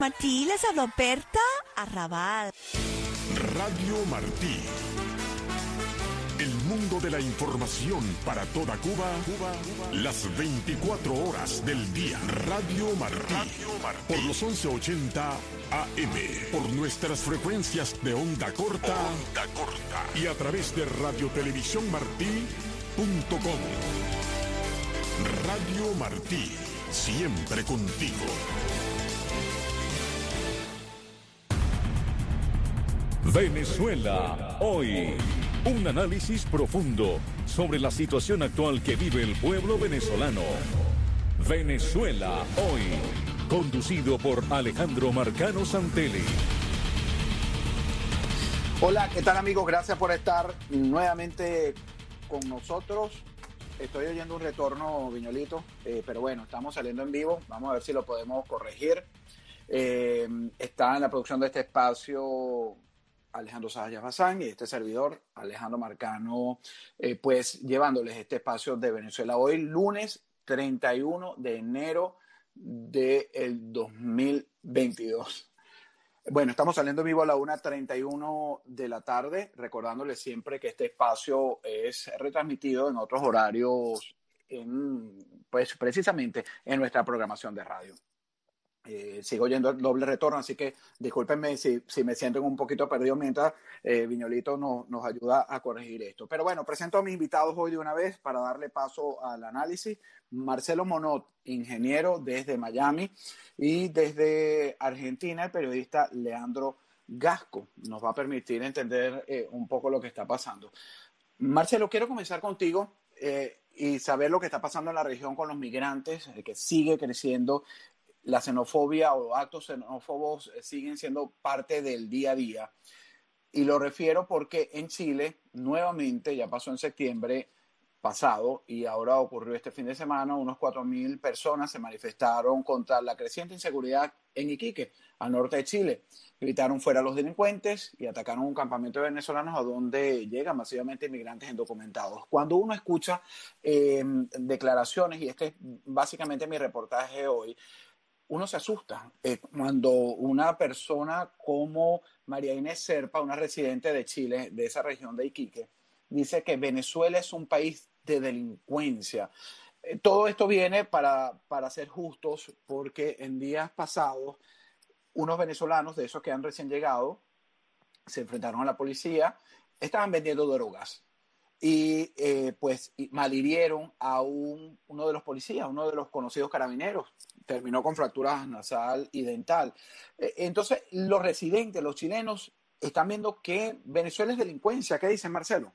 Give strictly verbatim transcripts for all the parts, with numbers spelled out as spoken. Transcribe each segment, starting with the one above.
Martí, les habló Berta Arrabal. Radio Martí. El mundo de la información para toda Cuba, Cuba, Cuba. Las veinticuatro horas del día. Radio Martí. Radio Martí. Por los once ochenta A M. Por nuestras frecuencias de onda corta. Onda corta. Y a través de radio televisión martí punto com. Radio Martí. Siempre contigo. Venezuela hoy. Un análisis profundo sobre la situación actual que vive el pueblo venezolano. Venezuela hoy. Conducido por Alejandro Marcano Santelli. Hola, ¿qué tal, amigos? Gracias por estar nuevamente con nosotros. Estoy oyendo un retorno, Viñolito, eh, pero bueno, estamos saliendo en vivo. Vamos a ver si lo podemos corregir. Eh, está en la producción de este espacio Alejandro Sayas Bazán y este servidor, Alejandro Marcano, eh, pues llevándoles este espacio de Venezuela hoy, lunes treinta y uno de enero del dos mil veintidós. Bueno, estamos saliendo en vivo a la una treinta y uno de la tarde, recordándoles siempre que este espacio es retransmitido en otros horarios, en, pues precisamente en nuestra programación de radio. Eh, sigo oyendo el doble retorno, así que discúlpenme si, si me siento un poquito perdido mientras eh, Viñolito nos, nos ayuda a corregir esto. Pero bueno, presento a mis invitados hoy de una vez para darle paso al análisis. Marcelo Monod, ingeniero desde Miami, y desde Argentina el periodista Leandro Gasco. Nos va a permitir entender eh, un poco lo que está pasando. Marcelo, quiero comenzar contigo eh, y saber lo que está pasando en la región con los migrantes, eh, que sigue creciendo. La xenofobia o actos xenófobos siguen siendo parte del día a día. Y lo refiero porque en Chile, nuevamente, ya pasó en septiembre pasado y ahora ocurrió este fin de semana, unos cuatro mil personas se manifestaron contra la creciente inseguridad en Iquique, al norte de Chile. Gritaron fuera los delincuentes y atacaron un campamento de venezolanos a donde llegan masivamente inmigrantes indocumentados. Cuando uno escucha eh, declaraciones, y este es básicamente mi reportaje hoy, uno se asusta eh, cuando una persona como María Inés Serpa, una residente de Chile, de esa región de Iquique, dice que Venezuela es un país de delincuencia. Eh, todo esto viene para, para ser justos, porque en días pasados unos venezolanos de esos que han recién llegado se enfrentaron a la policía, estaban vendiendo drogas. Y eh, pues malhirieron a un, uno de los policías, uno de los conocidos carabineros. Terminó con fracturas nasal y dental. Eh, entonces, los residentes, los chilenos, están viendo que Venezuela es delincuencia. ¿Qué dicen, Marcelo?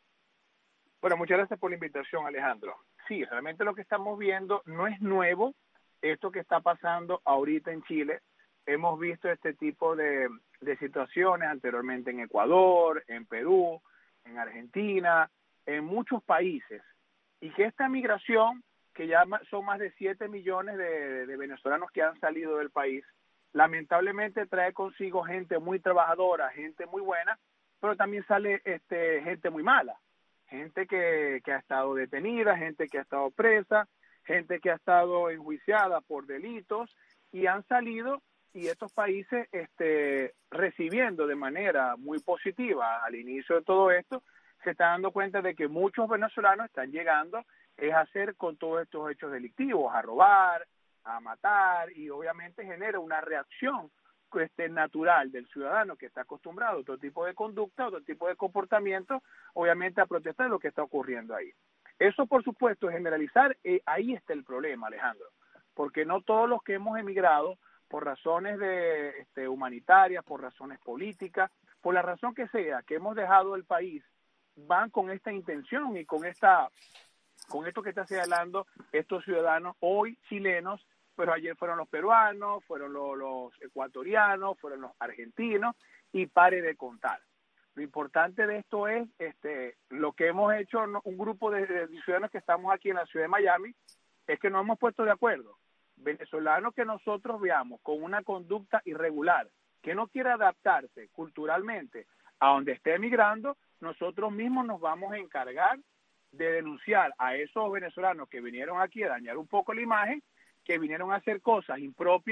Bueno, muchas gracias por la invitación, Alejandro. Sí, realmente lo que estamos viendo no es nuevo, esto que está pasando ahorita en Chile. Hemos visto este tipo de, de situaciones anteriormente en Ecuador, en Perú, en Argentina, en muchos países, y que esta migración, que ya son más de siete millones de, de venezolanos que han salido del país, lamentablemente trae consigo gente muy trabajadora, gente muy buena, pero también sale este, gente muy mala, gente que, que ha estado detenida, gente que ha estado presa, gente que ha estado enjuiciada por delitos, y han salido, y estos países este, recibiendo de manera muy positiva al inicio de todo esto, se están dando cuenta de que muchos venezolanos están llegando es a hacer con todos estos hechos delictivos, a robar, a matar, y obviamente genera una reacción este, natural del ciudadano que está acostumbrado a otro tipo de conducta, a otro tipo de comportamiento, obviamente a protestar lo que está ocurriendo ahí. Eso, por supuesto, generalizar, eh, ahí está el problema, Alejandro, porque no todos los que hemos emigrado por razones de, este, humanitarias, por razones políticas, por la razón que sea, que hemos dejado el país, van con esta intención y con esta, con esto que está señalando estos ciudadanos hoy chilenos, pero ayer fueron los peruanos, fueron los, los ecuatorianos, fueron los argentinos, y pare de contar. Lo importante de esto es este, lo que hemos hecho un grupo de, de ciudadanos que estamos aquí en la ciudad de Miami, es que nos hemos puesto de acuerdo. Venezolanos que nosotros veamos con una conducta irregular, que no quiera adaptarse culturalmente a donde esté emigrando, nosotros mismos nos vamos a encargar de denunciar a esos venezolanos que vinieron aquí a dañar un poco la imagen, que vinieron a hacer cosas impropias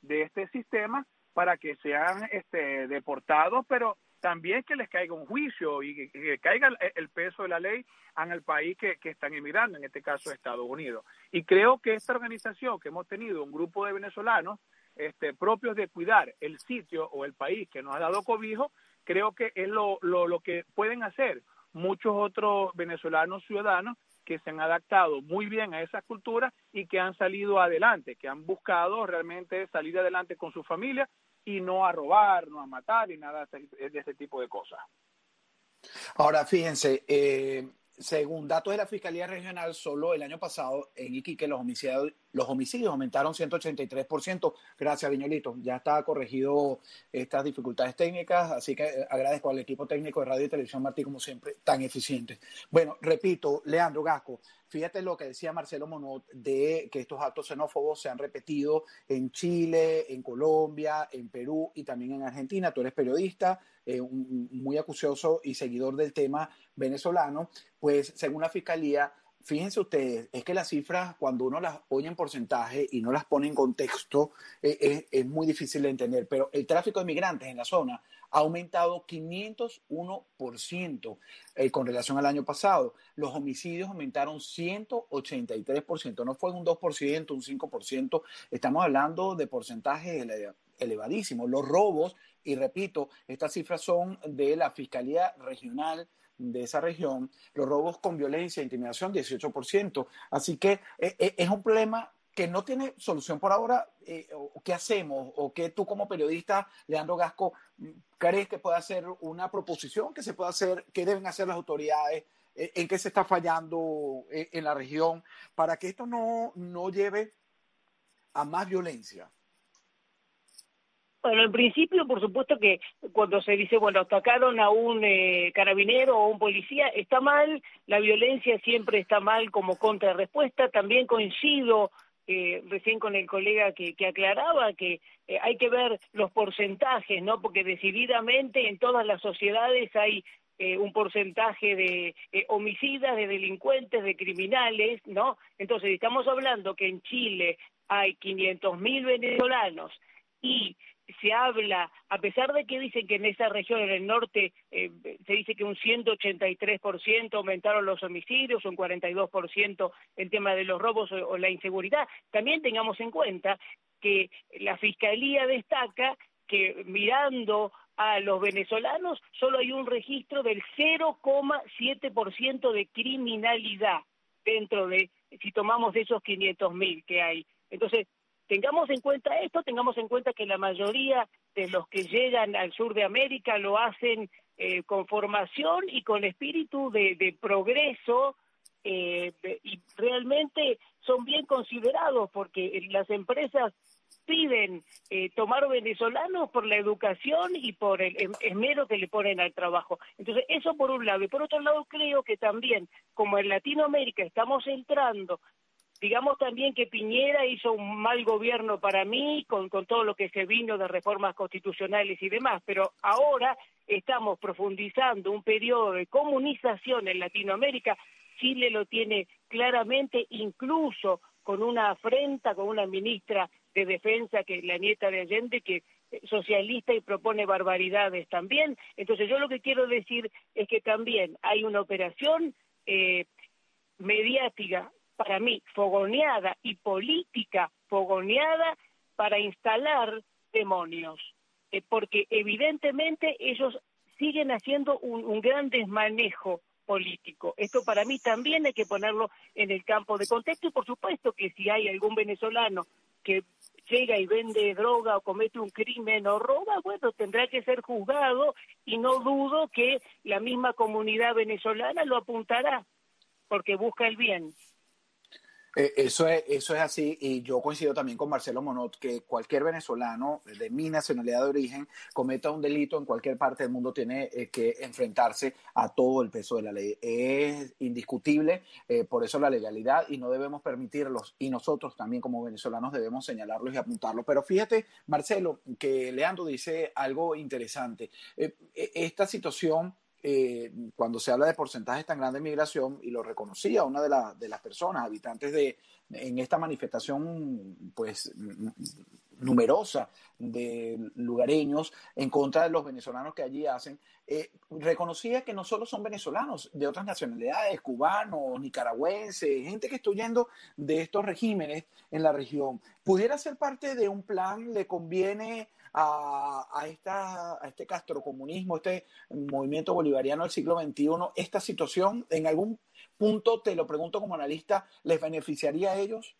de este sistema para que sean este, deportados, pero también que les caiga un juicio y que, que caiga el, el peso de la ley en el país que, que están emigrando, en este caso Estados Unidos. Y creo que esta organización que hemos tenido, un grupo de venezolanos este, propios de cuidar el sitio o el país que nos ha dado cobijo, creo que es lo, lo, lo que pueden hacer muchos otros venezolanos ciudadanos que se han adaptado muy bien a esa cultura y que han salido adelante, que han buscado realmente salir adelante con su familia y no a robar, no a matar y nada de ese tipo de cosas. Ahora, fíjense, eh, según datos de la Fiscalía Regional, solo el año pasado en Iquique los homicidios, los homicidios aumentaron ciento ochenta y tres por ciento. Gracias, Viñolito. Ya está corregido estas dificultades técnicas, así que agradezco al equipo técnico de Radio y Televisión Martí, como siempre, tan eficiente. Bueno, repito, Leandro Gasco, fíjate lo que decía Marcelo Monod de que estos actos xenófobos se han repetido en Chile, en Colombia, en Perú y también en Argentina. Tú eres periodista, eh, un, muy acucioso y seguidor del tema venezolano. Pues según la Fiscalía, fíjense ustedes, es que las cifras cuando uno las oye en porcentaje y no las pone en contexto eh, es, es muy difícil de entender, pero el tráfico de migrantes en la zona ha aumentado quinientos uno por ciento eh, con relación al año pasado. Los homicidios aumentaron ciento ochenta y tres por ciento, no fue un dos por ciento, un cinco por ciento, estamos hablando de porcentajes ele- elevadísimos. Los robos, y repito, estas cifras son de la Fiscalía Regional de esa región, los robos con violencia e intimidación, dieciocho por ciento. Así que eh, es un problema que no tiene solución por ahora. Eh, ¿Qué hacemos? ¿O qué tú como periodista, Leandro Gasco, crees que puede ser una proposición que se puede hacer, qué deben hacer las autoridades, eh, en qué se está fallando eh, en la región para que esto no, no lleve a más violencia? Bueno, en principio, por supuesto que cuando se dice, bueno, atacaron a un eh, carabinero o un policía, está mal, la violencia siempre está mal como contrarrespuesta. También coincido eh, recién con el colega que, que aclaraba que eh, hay que ver los porcentajes, ¿no? Porque decididamente en todas las sociedades hay eh, un porcentaje de eh, homicidas, de delincuentes, de criminales, ¿no? Entonces, estamos hablando que en Chile hay quinientos mil venezolanos y se habla, a pesar de que dicen que en esa región, en el norte, eh, se dice que un ciento ochenta y tres por ciento aumentaron los homicidios, un cuarenta y dos por ciento el tema de los robos o, o la inseguridad, también tengamos en cuenta que la Fiscalía destaca que mirando a los venezolanos solo hay un registro del cero coma siete por ciento de criminalidad dentro de, si tomamos de esos quinientos mil que hay. Entonces, tengamos en cuenta esto, tengamos en cuenta que la mayoría de los que llegan al sur de América lo hacen eh, con formación y con espíritu de, de progreso eh, de, y realmente son bien considerados porque las empresas piden eh, tomar venezolanos por la educación y por el esmero que le ponen al trabajo. Entonces, eso por un lado. Y por otro lado, creo que también, como en Latinoamérica estamos entrando, digamos también que Piñera hizo un mal gobierno para mí con, con todo lo que se vino de reformas constitucionales y demás, pero ahora estamos profundizando un periodo de comunización en Latinoamérica. Chile lo tiene claramente, incluso con una afrenta, con una ministra de Defensa, que es la nieta de Allende, que es socialista y propone barbaridades también. Entonces yo lo que quiero decir es que también hay una operación eh, mediática, para mí, fogoneada y política fogoneada para instalar demonios, eh, porque evidentemente ellos siguen haciendo un, un gran desmanejo político. Esto para mí también hay que ponerlo en el campo de contexto y por supuesto que si hay algún venezolano que llega y vende droga o comete un crimen o roba, bueno, tendrá que ser juzgado y no dudo que la misma comunidad venezolana lo apuntará porque busca el bien. Eh, eso es, eso es así, y yo coincido también con Marcelo Monod que cualquier venezolano de mi nacionalidad de origen cometa un delito en cualquier parte del mundo tiene eh, que enfrentarse a todo el peso de la ley. Es indiscutible, eh, por eso la legalidad, y no debemos permitirlos, y nosotros también como venezolanos debemos señalarlos y apuntarlos. Pero fíjate, Marcelo, que Leandro dice algo interesante. Eh, esta situación, Eh, cuando se habla de porcentajes tan grandes de migración, y lo reconocía una de, la, de las personas, habitantes de en esta manifestación pues numerosa de lugareños en contra de los venezolanos que allí hacen, eh, reconocía que no solo son venezolanos, de otras nacionalidades, cubanos, nicaragüenses, gente que está huyendo de estos regímenes en la región. ¿Pudiera ser parte de un plan? ¿Le conviene a, a, esta, a este castrocomunismo, este movimiento bolivariano del siglo veintiuno, esta situación? ¿En algún punto, te lo pregunto como analista, les beneficiaría a ellos?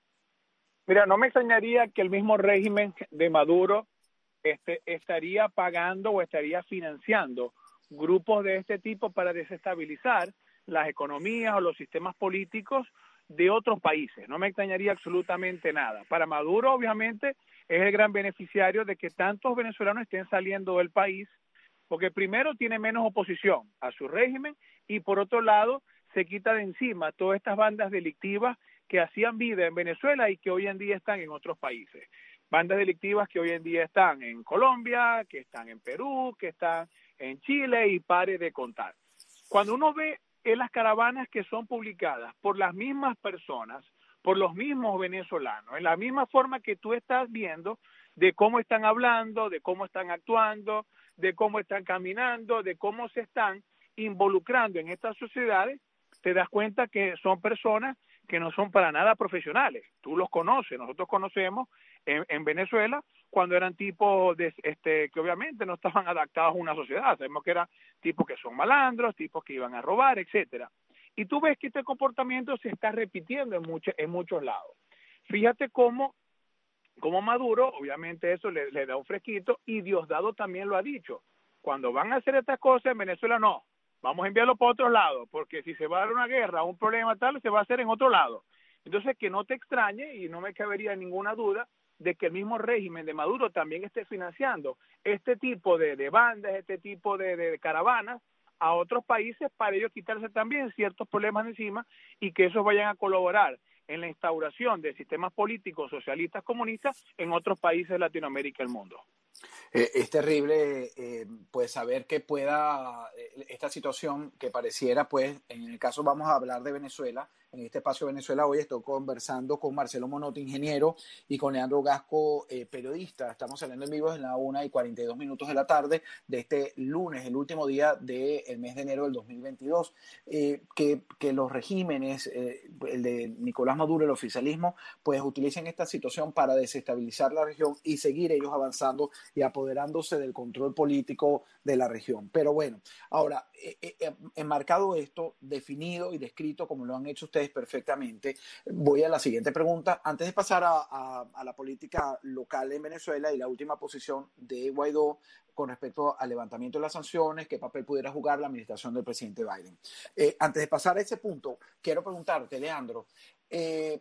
Mira, no me extrañaría que el mismo régimen de Maduro este, estaría pagando o estaría financiando grupos de este tipo para desestabilizar las economías o los sistemas políticos de otros países. No me extrañaría absolutamente nada. Para Maduro, obviamente, es el gran beneficiario de que tantos venezolanos estén saliendo del país, porque primero tiene menos oposición a su régimen y por otro lado se quita de encima todas estas bandas delictivas que hacían vida en Venezuela y que hoy en día están en otros países. Bandas delictivas que hoy en día están en Colombia, que están en Perú, que están en Chile y pare de contar. Cuando uno ve en las caravanas que son publicadas por las mismas personas, por los mismos venezolanos, en la misma forma que tú estás viendo de cómo están hablando, de cómo están actuando, de cómo están caminando, de cómo se están involucrando en estas sociedades, te das cuenta que son personas que no son para nada profesionales. Tú los conoces, nosotros conocemos en, en Venezuela cuando eran tipos de, este, que obviamente no estaban adaptados a una sociedad. Sabemos que eran tipos que son malandros, tipos que iban a robar, etcétera. Y tú ves que este comportamiento se está repitiendo en, mucho, en muchos lados. Fíjate cómo, cómo Maduro, obviamente eso le, le da un fresquito, y Diosdado también lo ha dicho. Cuando van a hacer estas cosas en Venezuela, no. Vamos a enviarlo para otro lado, porque si se va a dar una guerra, un problema tal, se va a hacer en otro lado. Entonces, que no te extrañe, y no me cabería ninguna duda, de que el mismo régimen de Maduro también esté financiando este tipo de, de bandas, este tipo de, de caravanas a otros países para ellos quitarse también ciertos problemas de encima y que esos vayan a colaborar en la instauración de sistemas políticos socialistas comunistas en otros países de Latinoamérica y el mundo. Eh, es terrible eh, pues saber que pueda eh, esta situación que pareciera, pues en el caso vamos a hablar de Venezuela, en este espacio de Venezuela hoy estoy conversando con Marcelo Monotti, ingeniero, y con Leandro Gasco, eh, periodista. Estamos saliendo en vivo en la una y cuarenta y dos minutos de la tarde de este lunes, el último día del mes de enero del dos mil veintidós. Eh, que, que los regímenes, eh, el de Nicolás Maduro, el oficialismo, pues utilicen esta situación para desestabilizar la región y seguir ellos avanzando y apoderándose del control político de la región. Pero bueno, ahora, eh, eh, enmarcado esto, definido y descrito como lo han hecho ustedes perfectamente, voy a la siguiente pregunta. Antes de pasar a, a, a la política local en Venezuela y la última posición de Guaidó con respecto al levantamiento de las sanciones, qué papel pudiera jugar la administración del presidente Biden. Eh, antes de pasar a ese punto, quiero preguntarte, Leandro, eh,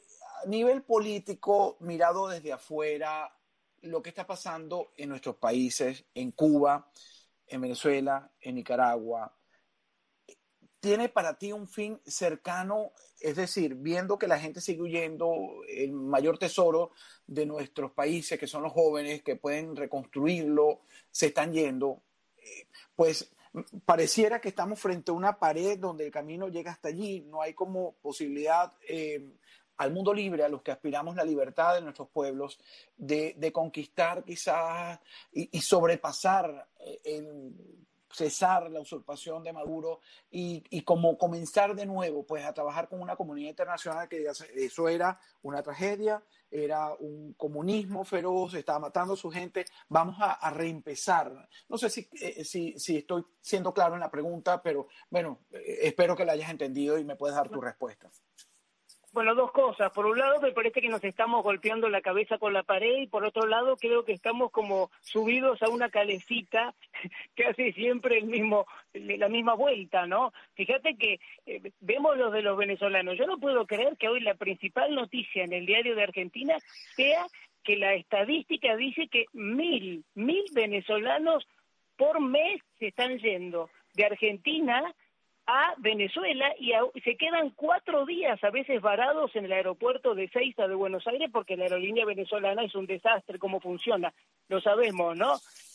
a nivel político, mirado desde afuera, lo que está pasando en nuestros países, en Cuba, en Venezuela, en Nicaragua, ¿tiene para ti un fin cercano? Es decir, viendo que la gente sigue huyendo, el mayor tesoro de nuestros países, que son los jóvenes que pueden reconstruirlo, se están yendo, pues pareciera que estamos frente a una pared donde el camino llega hasta allí, no hay como posibilidad eh, al mundo libre, a los que aspiramos la libertad de nuestros pueblos, de, de conquistar quizás y, y sobrepasar el cesar la usurpación de Maduro y, y como comenzar de nuevo pues a trabajar con una comunidad internacional que eso era una tragedia, era un comunismo feroz, estaba matando a su gente, vamos a, a reempezar. No sé si, eh, si, si estoy siendo claro en la pregunta, pero bueno, eh, espero que la hayas entendido y me puedes dar tu respuesta. Bueno, dos cosas. Por un lado, me parece que nos estamos golpeando la cabeza con la pared y por otro lado, creo que estamos como subidos a una calecita que hace siempre el mismo, la misma vuelta, ¿no? Fíjate que eh, vemos los de los venezolanos. Yo no puedo creer que hoy la principal noticia en el diario de Argentina sea que la estadística dice que mil, mil venezolanos por mes se están yendo de Argentina a Venezuela y a, se quedan cuatro días a veces varados en el aeropuerto de Ezeiza de Buenos Aires porque la aerolínea venezolana es un desastre cómo funciona, lo sabemos, ¿no?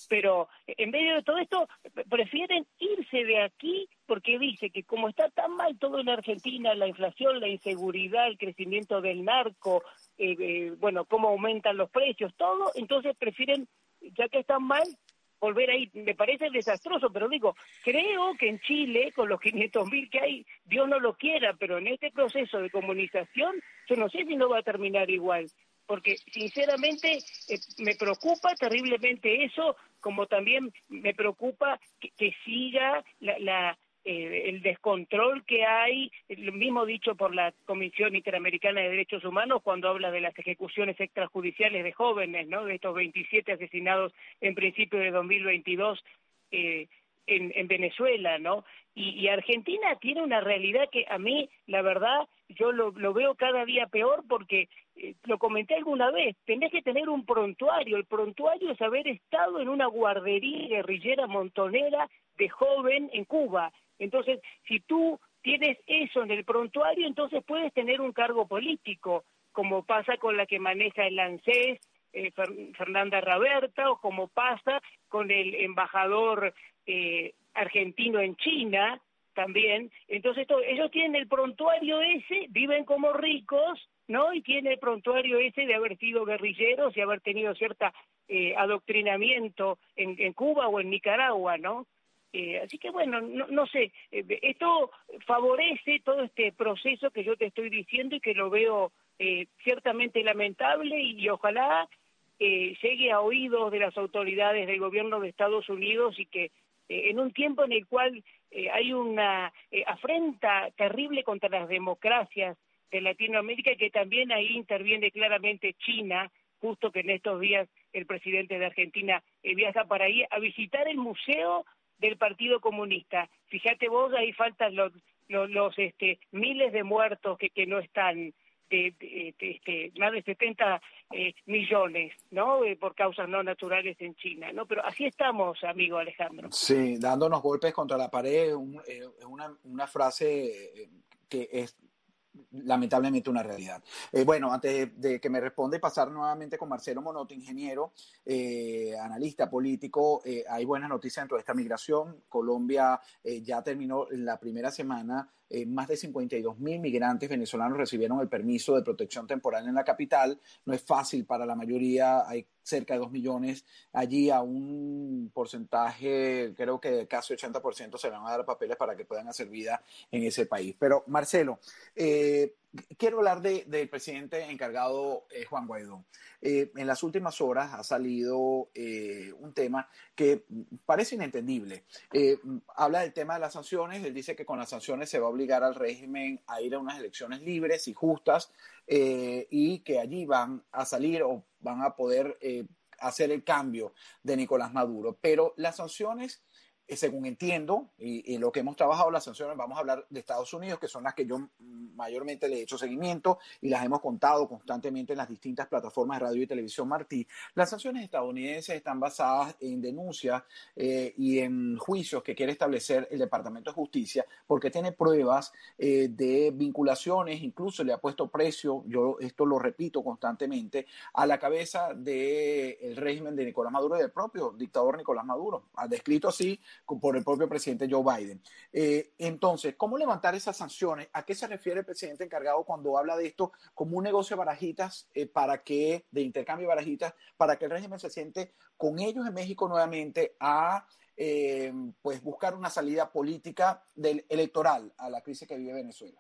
pero en medio de todo esto prefieren irse de aquí porque dice que como está tan mal todo en Argentina, la inflación, la inseguridad, el crecimiento del narco, eh, eh, bueno, cómo aumentan los precios, todo, entonces prefieren, ya que están mal, volver ahí. Me parece desastroso, pero digo, creo que en Chile, con los quinientos mil que hay, Dios no lo quiera, pero en este proceso de comunización, yo no sé si no va a terminar igual, porque sinceramente eh, me preocupa terriblemente eso, como también me preocupa que, que siga la... la Eh, el descontrol que hay, lo mismo dicho por la Comisión Interamericana de Derechos Humanos cuando habla de las ejecuciones extrajudiciales de jóvenes, ¿no? De estos veintisiete asesinados en principio de dos mil veintidós eh, en, en Venezuela, ¿no? Y, y Argentina tiene una realidad que a mí, la verdad, yo lo, lo veo cada día peor porque, eh, lo comenté alguna vez, tenés que tener un prontuario. El prontuario es haber estado en una guardería guerrillera montonera de joven en Cuba. Entonces, si tú tienes eso en el prontuario, entonces puedes tener un cargo político, como pasa con la que maneja el ANSES, eh, Fer- Fernanda Raberta, o como pasa con el embajador eh, argentino en China también. Entonces, todo, ellos tienen el prontuario ese, viven como ricos, ¿no? Y tienen el prontuario ese de haber sido guerrilleros y haber tenido cierta eh, adoctrinamiento en, en Cuba o en Nicaragua, ¿no? Eh, así que bueno, no, no sé, eh, esto favorece todo este proceso que yo te estoy diciendo y que lo veo eh, ciertamente lamentable y, y ojalá eh, llegue a oídos de las autoridades del gobierno de Estados Unidos y que eh, en un tiempo en el cual eh, hay una eh, afrenta terrible contra las democracias de Latinoamérica y que también ahí interviene claramente China, justo que en estos días el presidente de Argentina eh, viaja para ahí a visitar el museo del Partido Comunista. Fíjate vos, ahí faltan los los, los este miles de muertos que, que no están, de, de, de, este, más de setenta eh, millones, ¿no? Eh, por causas no naturales en China, ¿no? Pero así estamos, amigo Alejandro. Sí, dándonos golpes contra la pared, un, eh, es una, una frase eh, que es lamentablemente una realidad. Eh, bueno, antes de, de que me responda y pasar nuevamente con Marcelo Monotti, ingeniero, eh, analista político, eh, hay buenas noticias dentro de esta migración. Colombia eh, ya terminó la primera semana, eh, más de cincuenta y dos mil migrantes venezolanos recibieron el permiso de protección temporal en la capital. No es fácil para la mayoría, hay cerca de dos millones allí, a un porcentaje, creo que casi ochenta por ciento se van a dar papeles para que puedan hacer vida en ese país. Pero Marcelo, eh, quiero hablar de, del presidente encargado, eh, Juan Guaidó. Eh, en las últimas horas ha salido eh, un tema que parece inentendible. Eh, habla del tema de las sanciones. Él dice que con las sanciones se va a obligar al régimen a ir a unas elecciones libres y justas, eh, y que allí van a salir o van a poder eh, hacer el cambio de Nicolás Maduro. Pero las sanciones, eh, según entiendo, y, y lo que hemos trabajado, las sanciones, vamos a hablar de Estados Unidos, que son las que yo mayormente le he hecho seguimiento y las hemos contado constantemente en las distintas plataformas de radio y televisión Martí. Las sanciones estadounidenses están basadas en denuncias eh, y en juicios que quiere establecer el Departamento de Justicia, porque tiene pruebas eh, de vinculaciones, incluso le ha puesto precio, yo esto lo repito constantemente, a la cabeza del régimen de Nicolás Maduro y del propio dictador Nicolás Maduro, descrito así por el propio presidente Joe Biden. Eh, entonces, ¿cómo levantar esas sanciones? ¿A qué se refiere el presidente encargado cuando habla de esto como un negocio de barajitas, eh, para que, de intercambio de barajitas, para que el régimen se siente con ellos en México nuevamente a eh, pues buscar una salida política del, electoral a la crisis que vive Venezuela?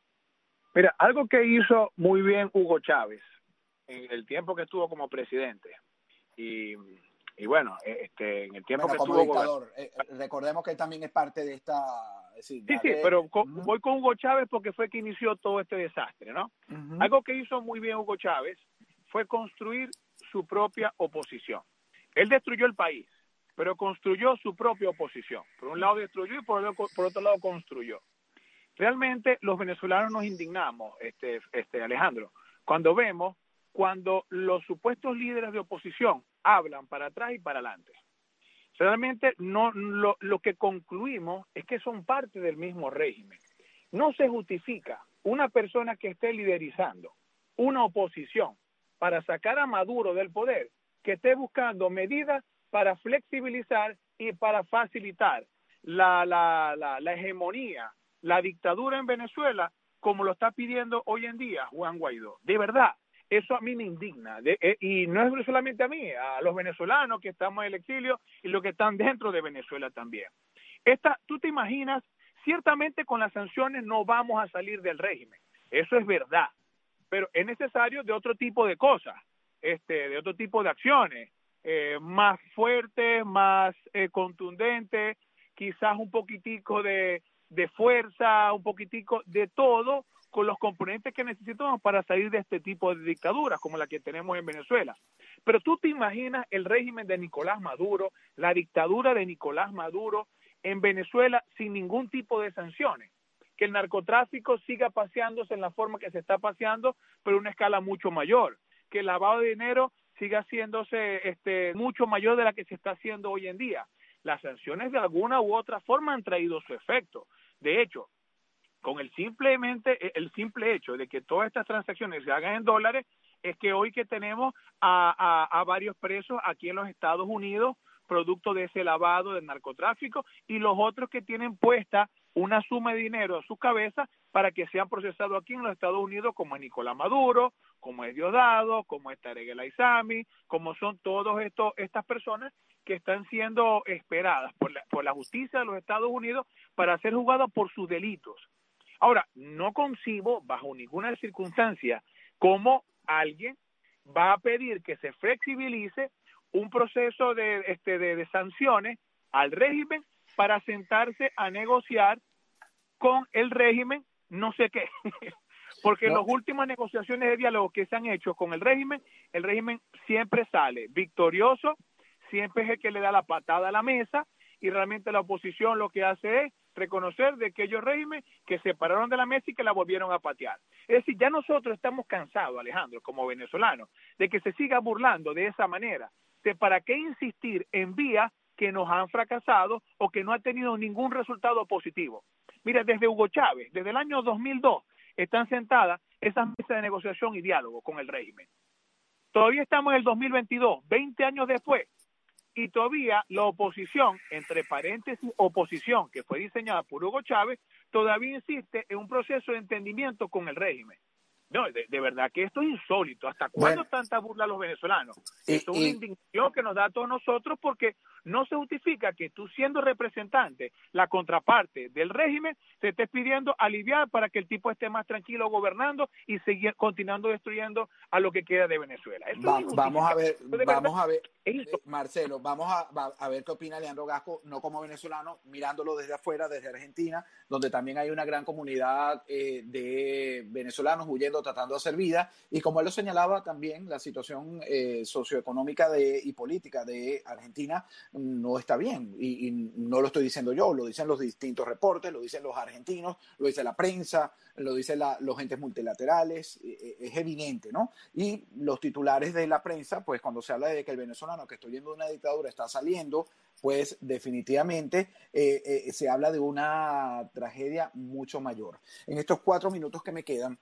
Mira, algo que hizo muy bien Hugo Chávez en el tiempo que estuvo como presidente y, y bueno, este, en el tiempo bueno, que como estuvo dictador, eh, recordemos que él también es parte de esta... Es decir, sí, darle... sí, pero con, uh-huh. voy con Hugo Chávez porque fue que inició todo este desastre, ¿no? Uh-huh. Algo que hizo muy bien Hugo Chávez fue construir su propia oposición. Él destruyó el país, pero construyó su propia oposición. Por un lado destruyó y por, el, por otro lado construyó. Realmente los venezolanos nos indignamos, este, este Alejandro, cuando vemos cuando los supuestos líderes de oposición hablan para atrás y para adelante. Realmente no, lo, lo que concluimos es que son parte del mismo régimen. No se justifica una persona que esté liderizando una oposición para sacar a Maduro del poder, que esté buscando medidas para flexibilizar y para facilitar la, la, la, la hegemonía, la dictadura en Venezuela, como lo está pidiendo hoy en día Juan Guaidó. De verdad, eso a mí me indigna. De, eh, y no es solamente a mí, a los venezolanos que estamos en el exilio y los que están dentro de Venezuela también. Esta, tú te imaginas, ciertamente con las sanciones no vamos a salir del régimen. Eso es verdad. Pero es necesario de otro tipo de cosas, este, de otro tipo de acciones, eh, más fuertes, más eh, contundentes, quizás un poquitico de, de fuerza, un poquitico de todo, con los componentes que necesitamos para salir de este tipo de dictaduras como la que tenemos en Venezuela. Pero tú te imaginas el régimen de Nicolás Maduro, la dictadura de Nicolás Maduro en Venezuela sin ningún tipo de sanciones, que el narcotráfico siga paseándose en la forma que se está paseando, pero a una escala mucho mayor, que el lavado de dinero siga haciéndose este, mucho mayor de la que se está haciendo hoy en día. Las sanciones de alguna u otra forma han traído su efecto. De hecho, con el simplemente el simple hecho de que todas estas transacciones se hagan en dólares, es que hoy que tenemos a, a, a varios presos aquí en los Estados Unidos, producto de ese lavado del narcotráfico, y los otros que tienen puesta una suma de dinero a su cabeza para que sean procesados aquí en los Estados Unidos, como es Nicolás Maduro, como es Diosdado, como es Tarek El Aissami, como son todos estos estas personas que están siendo esperadas por la, por la justicia de los Estados Unidos para ser juzgadas por sus delitos. Ahora, no concibo bajo ninguna circunstancia cómo alguien va a pedir que se flexibilice un proceso de, este, de, de sanciones al régimen para sentarse a negociar con el régimen no sé qué. Porque en No. las últimas negociaciones de diálogo que se han hecho con el régimen, el régimen siempre sale victorioso, siempre es el que le da la patada a la mesa, y realmente la oposición lo que hace es reconocer de aquellos regímenes que se pararon de la mesa y que la volvieron a patear. Es decir, ya nosotros estamos cansados, Alejandro, como venezolanos, de que se siga burlando de esa manera. De para qué insistir en vías que nos han fracasado o que no han tenido ningún resultado positivo. Mira, desde Hugo Chávez, desde el año dos mil dos, están sentadas esas mesas de negociación y diálogo con el régimen. Todavía estamos en el dos mil veintidós, veinte años después, y todavía la oposición, entre paréntesis oposición, que fue diseñada por Hugo Chávez, todavía insiste en un proceso de entendimiento con el régimen. No, de, de verdad que esto es insólito. ¿Hasta cuándo Bueno, tanta burla a los venezolanos? y- Esto es una y- indignación que nos da a todos nosotros, porque no se justifica que tú, siendo representante, la contraparte del régimen, te estés pidiendo aliviar para que el tipo esté más tranquilo gobernando y seguir continuando destruyendo a lo que queda de Venezuela. Eso Va- es vamos a ver, injustificable. De verdad, vamos a ver, es eh, insólito. Marcelo, vamos a, va- a ver qué opina Leandro Gasco, no como venezolano, mirándolo desde afuera, desde Argentina, donde también hay una gran comunidad eh, de venezolanos huyendo, tratando de hacer vida, y como él lo señalaba también, la situación eh, socioeconómica de, y política de Argentina no está bien, y, y no lo estoy diciendo yo, lo dicen los distintos reportes, lo dicen los argentinos, lo dice la prensa, lo dicen la, los entes multilaterales, eh, es evidente, ¿no? Y los titulares de la prensa, pues cuando se habla de que el venezolano que estoy viendo una dictadura está saliendo, pues definitivamente eh, eh, se habla de una tragedia mucho mayor. En estos cuatro minutos que me quedan,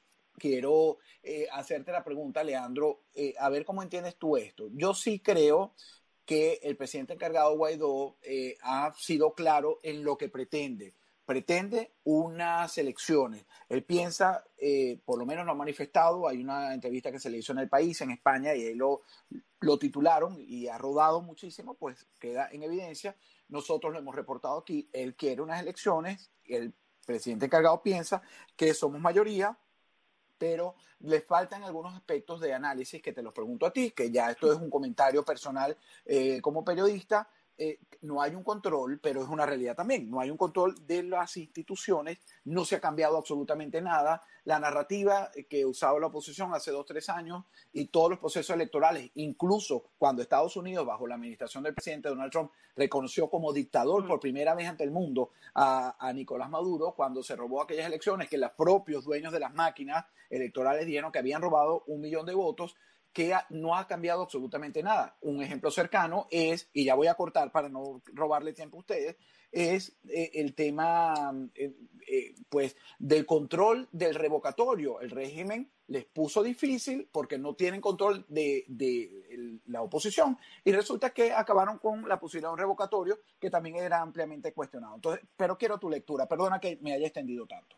quiero eh, hacerte la pregunta, Leandro, eh, a ver cómo entiendes tú esto. Yo sí creo que el presidente encargado Guaidó eh, ha sido claro en lo que pretende. Pretende unas elecciones. Él piensa, eh, por lo menos lo ha manifestado, hay una entrevista que se le hizo en El País, en España, y él lo, lo titularon y ha rodado muchísimo, pues queda en evidencia. Nosotros lo hemos reportado aquí, él quiere unas elecciones, el presidente encargado piensa que somos mayoría, pero le faltan algunos aspectos de análisis que te los pregunto a ti, que ya esto es un comentario personal eh, como periodista. Eh, no hay un control, pero es una realidad también. No hay un control de las instituciones, no se ha cambiado absolutamente nada. La narrativa que usaba la oposición hace dos, tres años y todos los procesos electorales, incluso cuando Estados Unidos, bajo la administración del presidente Donald Trump, reconoció como dictador por primera vez ante el mundo a, a Nicolás Maduro, cuando se robó aquellas elecciones que los propios dueños de las máquinas electorales dijeron que habían robado un millón de votos. que no ha cambiado absolutamente nada. Un ejemplo cercano es, y ya voy a cortar para no robarle tiempo a ustedes, es eh, el tema eh, eh, pues, del control del revocatorio. El régimen les puso difícil porque no tienen control de, de el, la oposición, y resulta que acabaron con la posibilidad de un revocatorio que también era ampliamente cuestionado. Entonces, pero quiero tu lectura. Perdona que me haya extendido tanto.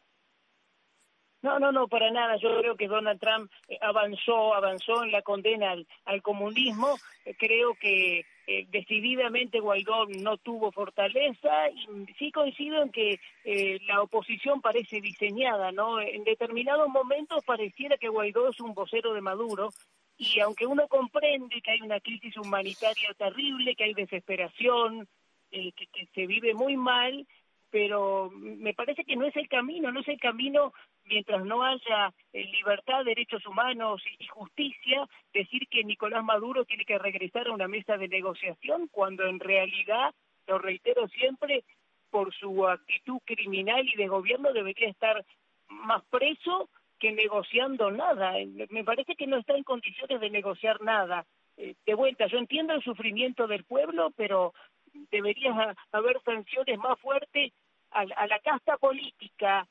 No, no, no, para nada. Yo creo que Donald Trump avanzó, avanzó en la condena al, al comunismo. Creo que eh, decididamente Guaidó no tuvo fortaleza, y sí coincido en que eh, la oposición parece diseñada, ¿no? En determinados momentos pareciera que Guaidó es un vocero de Maduro, y aunque uno comprende que hay una crisis humanitaria terrible, que hay desesperación, eh, que, que se vive muy mal, pero me parece que no es el camino, no es el camino mientras no haya eh, libertad, derechos humanos y justicia, decir que Nicolás Maduro tiene que regresar a una mesa de negociación, cuando en realidad, lo reitero siempre, por su actitud criminal y de gobierno debería estar más preso que negociando nada. Me parece que no está en condiciones de negociar nada. Eh, de vuelta, yo entiendo el sufrimiento del pueblo, pero debería haber sanciones más fuertes a, a la casta política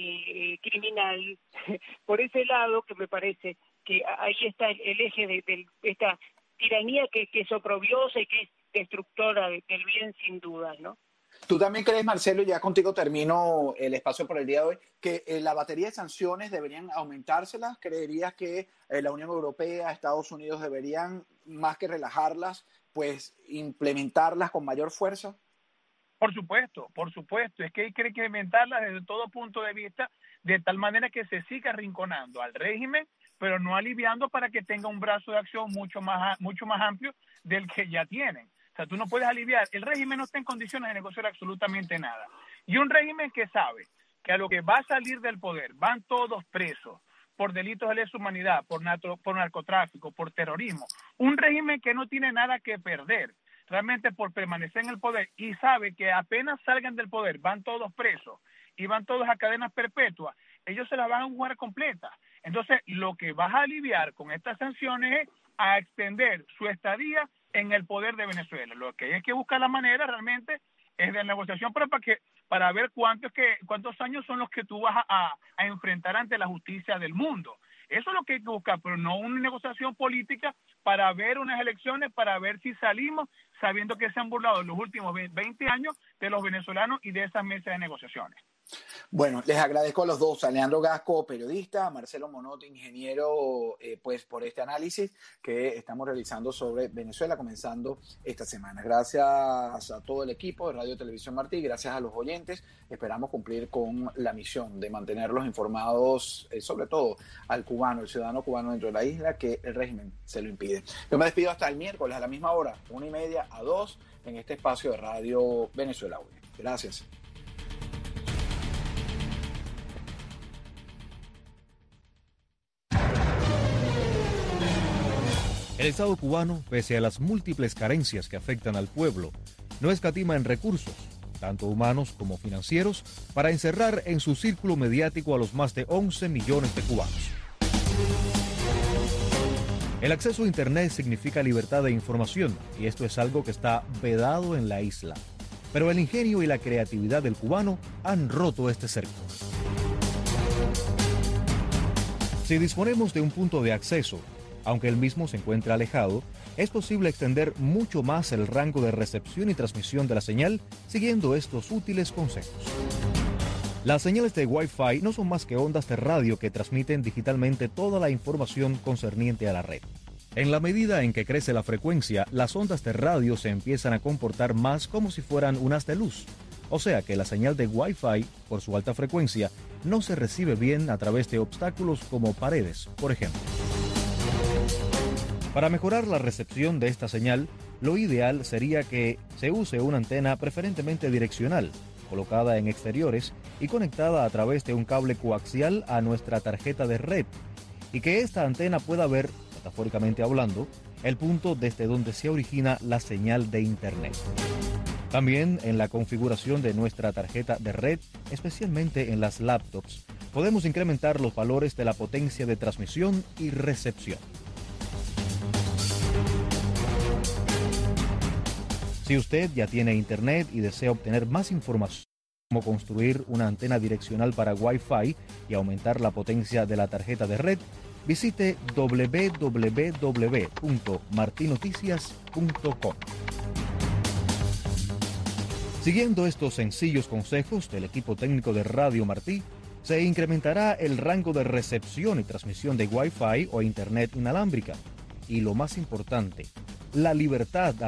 eh, criminal. Por ese lado, que me parece que ahí está el, el eje de, de esta tiranía que, que es oprobiosa y que es destructora del bien, sin duda, ¿no? ¿Tú también crees, Marcelo, ya contigo termino el espacio por el día de hoy, que eh, la batería de sanciones deberían aumentárselas? ¿Creerías que eh, la Unión Europea, Estados Unidos deberían, más que relajarlas, pues implementarlas con mayor fuerza? Por supuesto, por supuesto. Es que hay que implementarlas desde todo punto de vista, de tal manera que se siga arrinconando al régimen, pero no aliviando, para que tenga un brazo de acción mucho más, mucho más amplio del que ya tienen. O sea, tú no puedes aliviar. El régimen no está en condiciones de negociar absolutamente nada. Y un régimen que sabe que a lo que va a salir del poder van todos presos por delitos de lesa humanidad, por, natro, por narcotráfico, por terrorismo. Un régimen que no tiene nada que perder realmente por permanecer en el poder, y sabe que apenas salgan del poder van todos presos y van todos a cadenas perpetuas, ellos se la van a jugar completa. Entonces, lo que vas a aliviar con estas sanciones es a extender su estadía en el poder de Venezuela. Lo que hay que buscar la manera realmente es de negociación para, para, que, para ver cuántos, que, cuántos años son los que tú vas a, a enfrentar ante la justicia del mundo. Eso es lo que hay que buscar, pero no una negociación política para ver unas elecciones, para ver si salimos sabiendo que se han burlado en los últimos veinte años de los venezolanos y de esas mesas de negociaciones. Bueno, les agradezco a los dos, a Leandro Gasco, periodista, a Marcelo Monot, ingeniero, eh, pues por este análisis que estamos realizando sobre Venezuela, comenzando esta semana. Gracias a todo el equipo de Radio Televisión Martí, gracias a los oyentes. Esperamos cumplir con la misión de mantenerlos informados, eh, sobre todo al cubano, el ciudadano cubano dentro de la isla, que el régimen se lo impide. Yo me despido hasta el miércoles a la misma hora, una y media a dos, en este espacio de Radio Venezuela hoy. Gracias. El Estado cubano, pese a las múltiples carencias que afectan al pueblo, no escatima en recursos, tanto humanos como financieros, para encerrar en su círculo mediático a los más de once millones de cubanos. El acceso a Internet significa libertad de información, y esto es algo que está vedado en la isla. Pero el ingenio y la creatividad del cubano han roto este cerco. Si disponemos de un punto de acceso, aunque el mismo se encuentra alejado, es posible extender mucho más el rango de recepción y transmisión de la señal siguiendo estos útiles consejos. Las señales de Wi-Fi no son más que ondas de radio que transmiten digitalmente toda la información concerniente a la red. En la medida en que crece la frecuencia, las ondas de radio se empiezan a comportar más como si fueran unas de luz. O sea que la señal de Wi-Fi, por su alta frecuencia, no se recibe bien a través de obstáculos como paredes, por ejemplo. Para mejorar la recepción de esta señal, lo ideal sería que se use una antena preferentemente direccional, colocada en exteriores y conectada a través de un cable coaxial a nuestra tarjeta de red, y que esta antena pueda ver, metafóricamente hablando, el punto desde donde se origina la señal de Internet. También en la configuración de nuestra tarjeta de red, especialmente en las laptops, podemos incrementar los valores de la potencia de transmisión y recepción. Si usted ya tiene internet y desea obtener más información como construir una antena direccional para Wi-Fi y aumentar la potencia de la tarjeta de red, visite doble u doble u doble u punto marti noticias punto com. Siguiendo estos sencillos consejos del equipo técnico de Radio Martí, se incrementará el rango de recepción y transmisión de Wi-Fi o Internet inalámbrica. Y lo más importante, la libertad